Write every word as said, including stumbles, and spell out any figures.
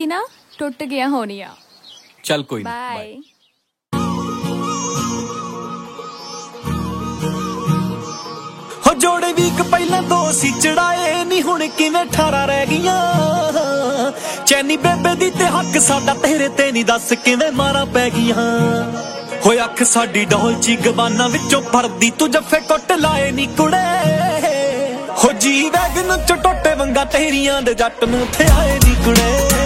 ਨਾ ਟੁੱਟ ਗਿਆ ਹੋਣੀਆਂ। ਚੱਲ ਕੋਈ ਨਾ, ਬਾਏ। ਹੋ ਜੋੜੇ ਵੀਕ ਪਹਿਲਾਂ ਦੋ ਸੀ ਚੜਾਏ ਨੀ ਹੁਣ ਕਿਵੇਂ ਅਠਾਰਾਂ ਰਹਿ ਗਈਆਂ। ਚੈਨੀ ਬੇਬੇ ਦੀ ਤੇ ਹੱਕ ਸਾਡਾ ਤੇਰੇ ਤੇ ਨਹੀਂ ਦੱਸ ਕਿਵੇਂ ਮਾਰਾਂ ਪੈ ਗਈਆਂ। ਹੋਏ ਅੱਖ ਸਾਡੀ ਡੋਲਚੀ ਗਬਾਨਾਂ ਵਿੱਚੋਂ ਪਰਦੀ ਤੂੰ ਜੱਫੇ ਕੁੱਟ ਲਾਏ ਨੀ ਕੁੜੇ। ਹੋ ਜੀ ਵੈਗਨ ਚ ਟੋਟੇ ਵੰਗਾ ਤੇਰੀਆਂ ਦੇ ਜੱਟ ਨੂੰ ਥਿਆਏ ਨੀ ਕੁੜੇ।